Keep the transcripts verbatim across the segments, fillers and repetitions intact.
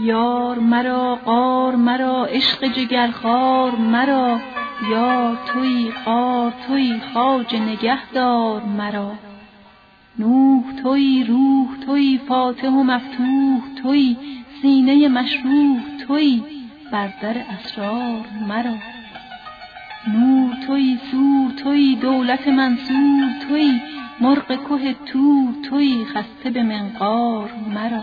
یار مرا غار مرا عشق جگرخوار مرا، یار تویی غار تویی خواجه نگهدار مرا. نوح تویی روح تویی فاتح و مفتوح تویی، سینه مشروح تویی بر در اسرار مرا. نور تویی سور تویی دولت منصور تویی، مرغ که تور تویی خسته به منقار مرا.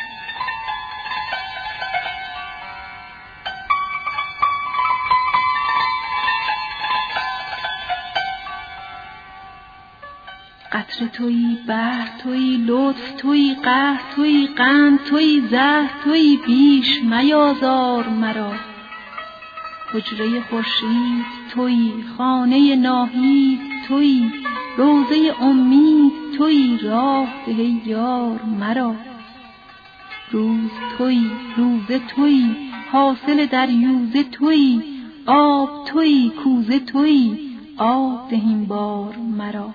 قطره تویی بحر تویی لطف تویی قهر تویی قند تویی زهر تویی بیش میازار مرا. حجره خورشید تویی خانه ناهید تویی، روضه امید تویی راه ده یار مرا. روز تویی روزه تویی حاصل دریوزه تویی، آب تویی کوزه تویی آب ده این بار مرا.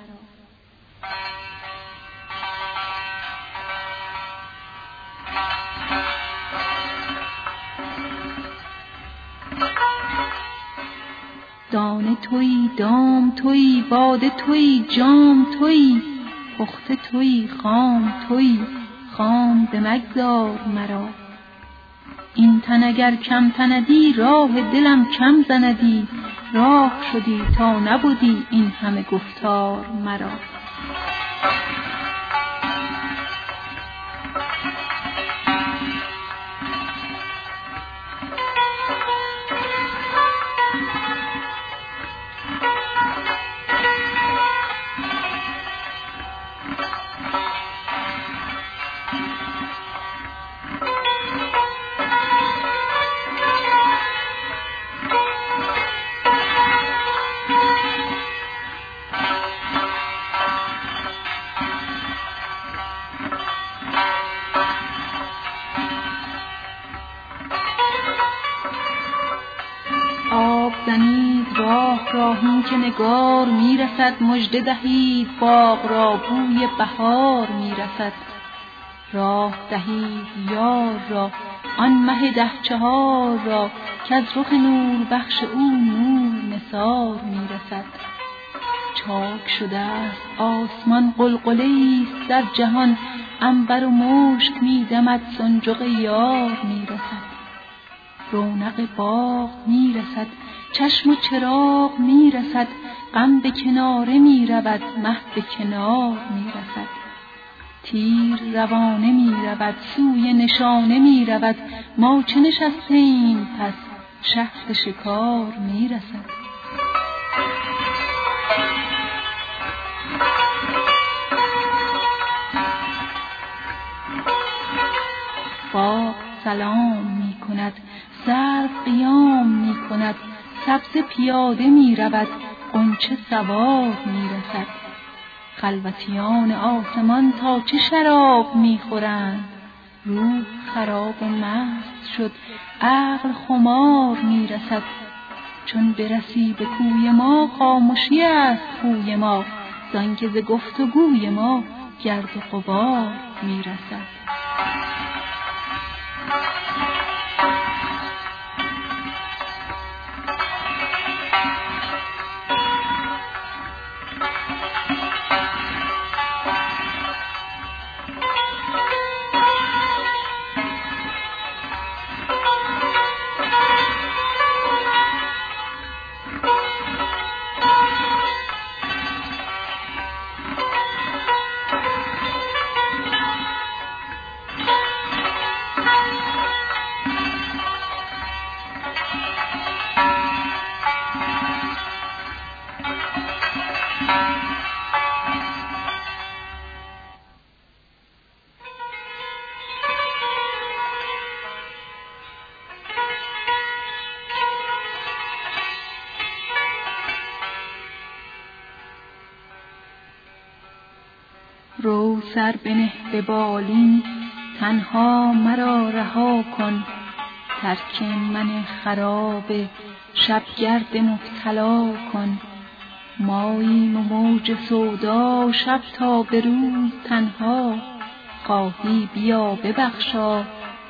دانه تویی دام تویی باده تویی جام تویی، پخته تویی خام تویی خام بمگذار مرا. این تن اگر کم تندی راه دلم کم زندی، راه شدی تا نبودی این همه گفتار مرا. زنید راه راهین که نگار میرسد، مژده دهید باغ را بوی بهار میرسد. راه دهید یار را آن مه ده چهار را، که از رخ نور بخش او نور نثار میرسد. چاک شده است آسمان قلقلی است در جهان، عنبر و مشک میدمد سنجق یار میرسد. رونق باغ میرسد چشم و چراغ میرسد، غم به کناره میرود مه به کنار میرسد. تیر روانه میرود سوی نشانه میرود، ما چه نشستیم پس شهد شکار میرسد. باغ سلام میکند سرو قیام میکند، سبزه پیاده میرود غنچه سوار میرسد. خلوتیان آسمان تا چه شراب میخورند، روح خراب و مست شد عقل خمار میرسد. چون برسی به کوی ما خاموشی است خوی ما، زانکه ز گفت و گوی ما گرد و غبار میرسد. رو سر بنه به بالین تنها مرا رها کن، ترک من خراب شبگرد مبتلا کن. ماییم و موج سودا شب تا به روز تنها، خواهی بیا ببخشا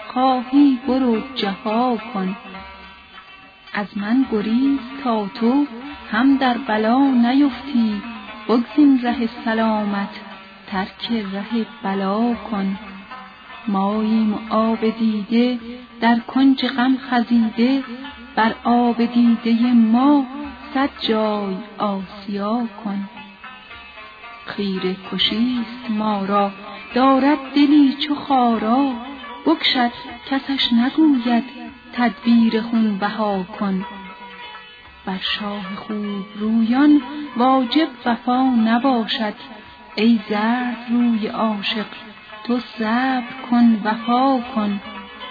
خواهی برو جفا کن. از من گریز تا تو هم در بلا نیفتی، بگزین ره سلامت ترک ره بلا کن. ماییم و آب دیده در کنج غم خزیده، بر آب دیده ما صد جای آسیا کن. خیره کشیست ما را دارد دلی چو خارا، بکشد کسش نگوید تدبیر خون بها کن. بر شاه خوب رویان واجب وفا نباشد، ای زرد روی عاشق تو صبر کن وفا کن.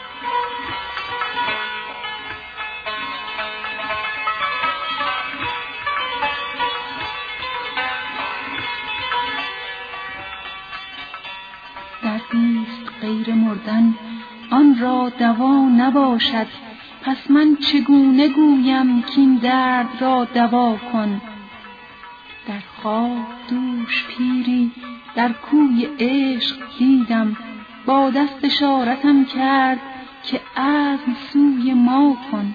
دردیست غیر مردن آن را دوا نباشد، پس من چگونه گویم کین درد را دوا کن. در خواب دوش پیری در کوی عشق دیدم، با دست اشارتم کرد که عزم سوی ما کن.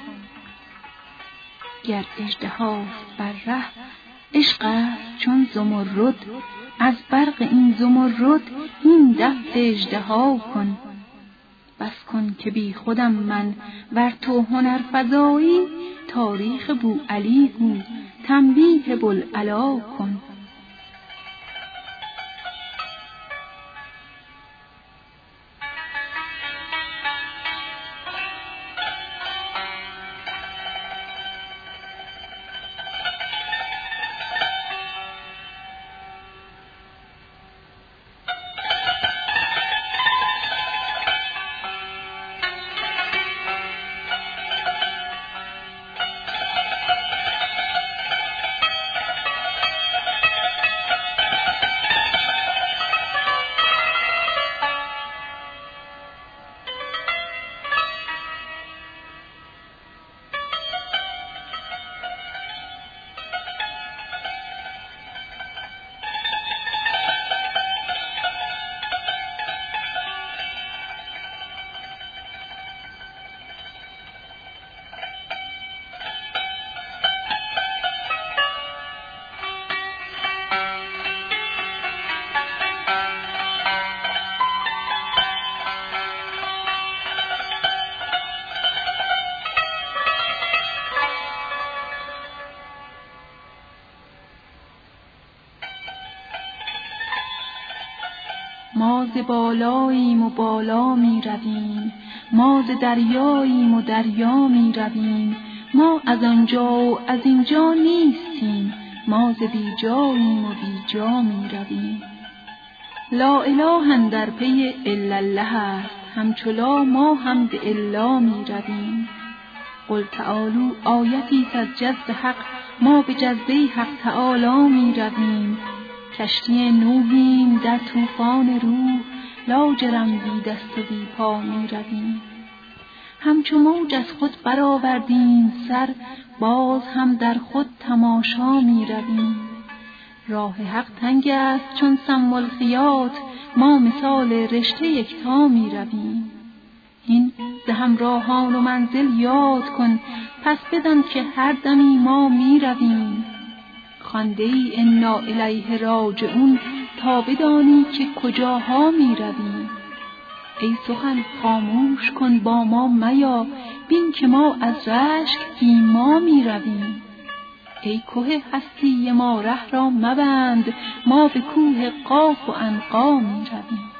گر اژدهاست بر ره عشق است چون زمرد، از برق این زمرد این دفع اژدها کن. بس کن که بی خودم من ور تو هنر فزایی، تاریخ بوعلی گو تنبیه بوالعلا کن. ما ز بالاییم و بالا می رویم، ما ز دریاییم و دریا می رویم. ما از آنجا و از اینجا نیستیم، ما ز بی جاییم و بی جا می رویم. لا اله اندر پی الا الله است، همچو لا ما هم به الا می رویم. قل تعالوا آیتی از جذب حق، ما به جذبه حق تعالی می رویم. کشتی نوحیم در طوفان روح، لاجرم بی دست و بی پا می رویم. همچو موج از خود برآوردیم سر، باز هم در خود تماشا می رویم. راه حق تنگ است چون سم الخیاط، ما مثال رشته یکتا می رویم. این ز همراهان و منزل یاد کن، پس بدان که هر دمی ما می رویم. خوانده ای انا الیه راجعون، تا بدانی که کجاها می رویم. ای سخن خاموش کن با ما میا، بین که ما از رشک ایما می رویم. ای کوه هستی ما ره را مبند، ما به کوه قاف و عنقا می رویم.